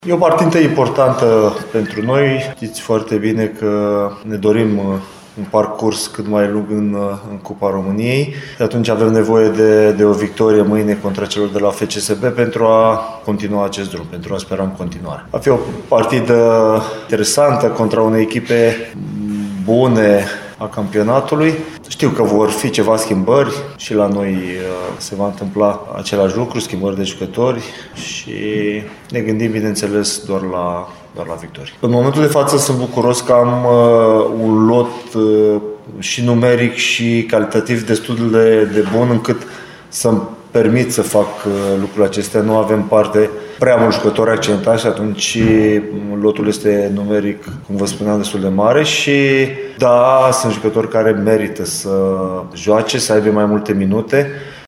E o partidă importantă pentru noi. Știți foarte bine că ne dorim un parcurs cât mai lung în Cupa României. De atunci avem nevoie de o victorie mâine contra celor de la FCSB pentru a continua acest drum, pentru a spera în continuare. Va fi o partidă interesantă contra unei echipe bune a campionatului. Știu că vor fi ceva schimbări și la noi se va întâmpla același lucru, schimbări de jucători și ne gândim, bineînțeles, doar la victorie. În momentul de față sunt bucuros că am un lot și numeric și calitativ destul de bun încât să-mi permit să fac lucrurile acestea. Nu avem parte prea mulți jucători accentați și atunci lotul este numeric, cum vă spuneam, destul de mare și da, sunt jucători care merită să joace, să aibă mai multe minute.